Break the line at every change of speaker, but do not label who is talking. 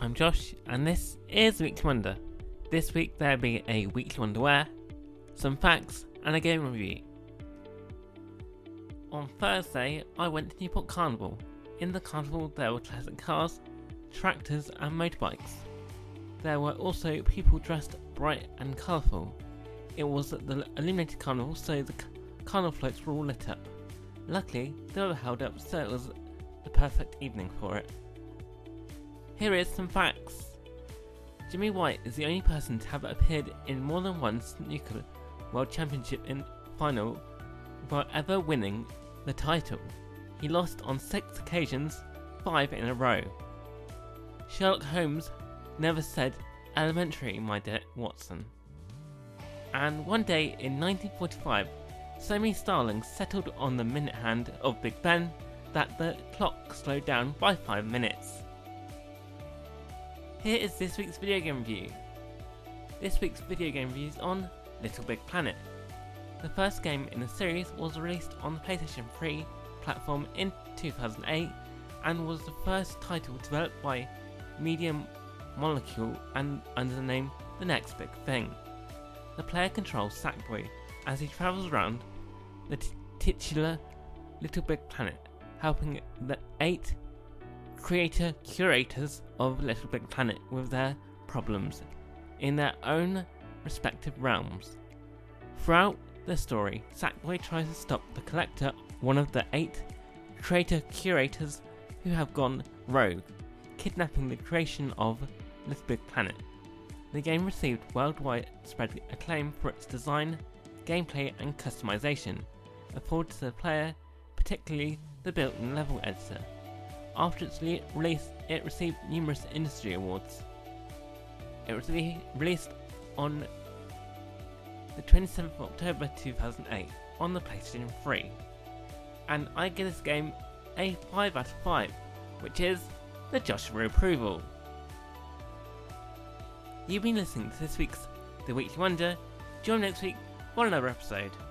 I'm Josh, and this is Weekly Wonder. This week there'll be a Weekly Wonder Where, some facts, and a game review. On Thursday, I went to Newport Carnival. In the carnival there were classic cars, tractors and motorbikes. There were also people dressed bright and colourful. It was the illuminated carnival, so the carnival floats were all lit up. Luckily, they were held up, so it was the perfect evening for it. Here is some facts. Jimmy White is the only person to have appeared in more than one snooker world championship final without ever winning the title. He lost on 6 occasions, 5 in a row. Sherlock Holmes never said elementary, my dear Watson. And one day in 1945, so many starlings settled on the minute hand of Big Ben that the clock slowed down by 5 minutes. Here is this week's video game review. This week's video game review is on Little Big Planet. The first game in the series was released on the PlayStation 3 platform in 2008 and was the first title developed by Media Molecule and under the name The Next Big Thing. The player controls Sackboy as he travels around the titular Little Big Planet, helping the 8 curators of Little Big Planet with their problems in their own respective realms. Throughout the story, Sackboy tries to stop the Collector, one of the 8 curators who have gone rogue, kidnapping the creation of Little Big Planet. The game received worldwide spread acclaim for its design, gameplay and customization afforded to the player, particularly the built-in level editor. After its release, it received numerous industry awards. It was released on the 27th of October 2008 on the PlayStation 3. And I give this game a 5 out of 5, which is the Joshua approval. You've been listening to this week's The Weekly Wonder. Join me next week for another episode.